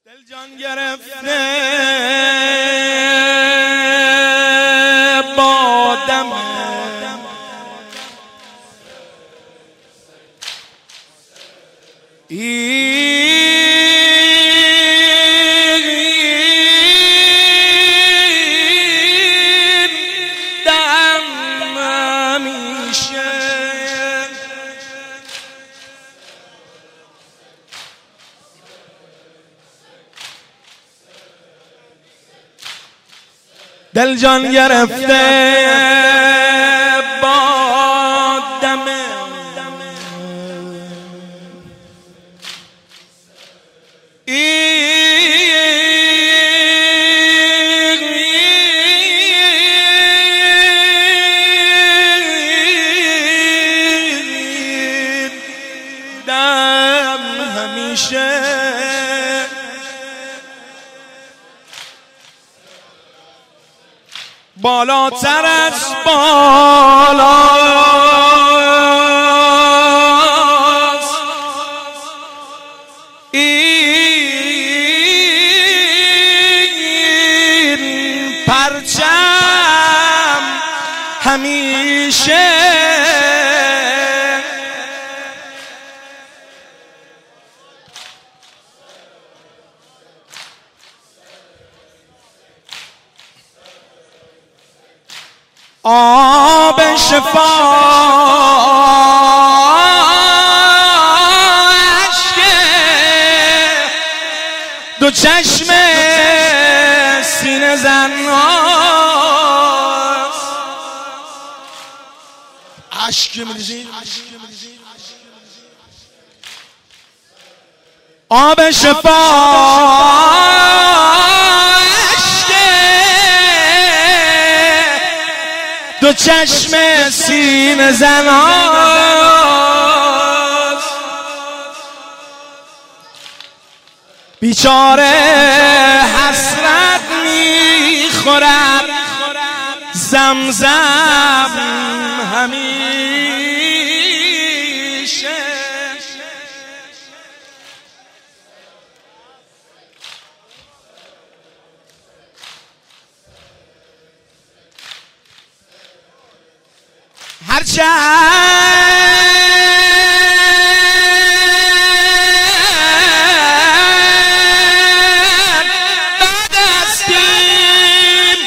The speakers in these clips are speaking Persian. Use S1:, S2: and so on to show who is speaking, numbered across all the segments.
S1: دل جان گرفته با دم این دم همیشه دل جان گرفته با دم این دم همیشه بالاتر از بالاست این پرچم همیشه آب شفا اشک دو چشم سینه زن اشک میریزی آب شفا دو چشم سینه زناست بیچاره حسرت میخورد زمزم همیشه هرچند بد هستیم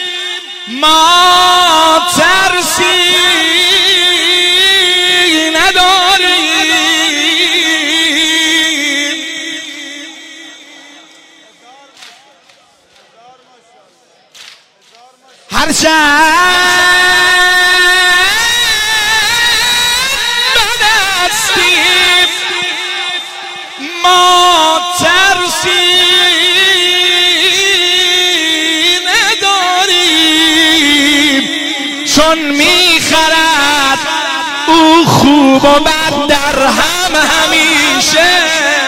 S1: ما ترسی نداریم هرچند ما ترسی نداریم چون میخرد او خوب و بد در هم همیشه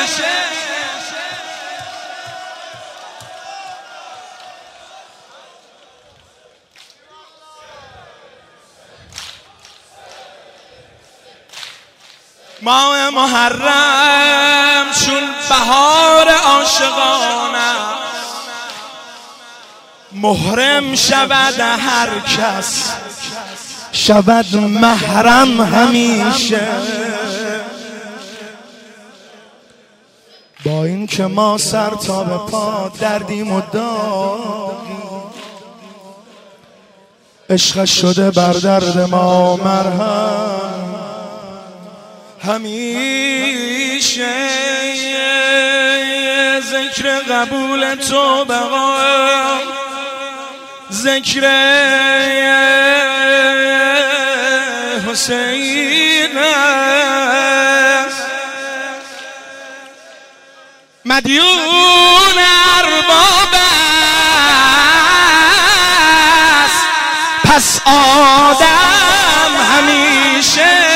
S1: ماه محرم چون بهار عاشقانه محرم شود هر کس شود محرم همیشه با این که ما سر تا به پا دردیم و داغیم عشق شده بر درد ما مرهم همیشه ذکر قبول تو بقا ذکر حسین است مدیون ارباب است پس آدم همیشه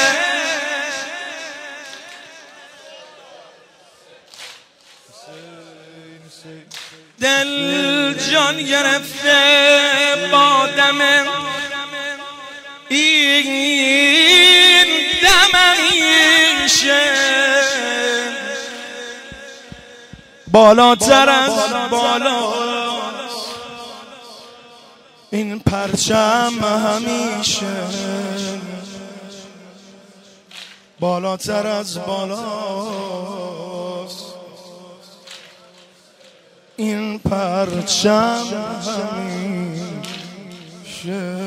S1: دل جان گرفته با دم این دم همیشه بالاتر از بالا این پرچم همیشه بالاتر از بالاست این پرچم همیشه.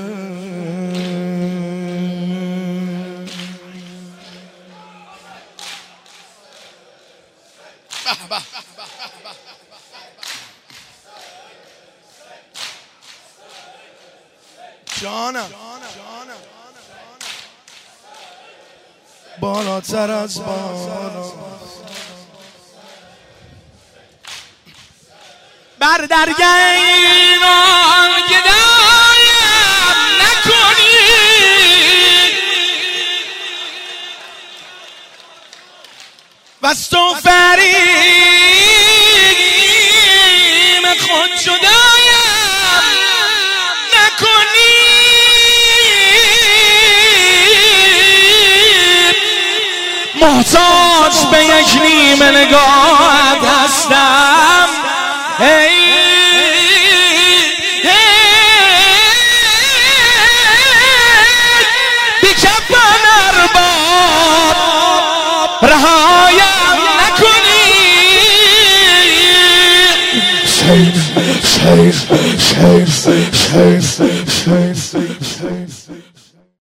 S1: جانم بالاتر از بالا
S2: بر درگیران گدایم نکنید وز تو فریم خود جدایم نکنید محتاج به یک نیمه نگاهت هستم بیکفن ارباب رهایم نکنید.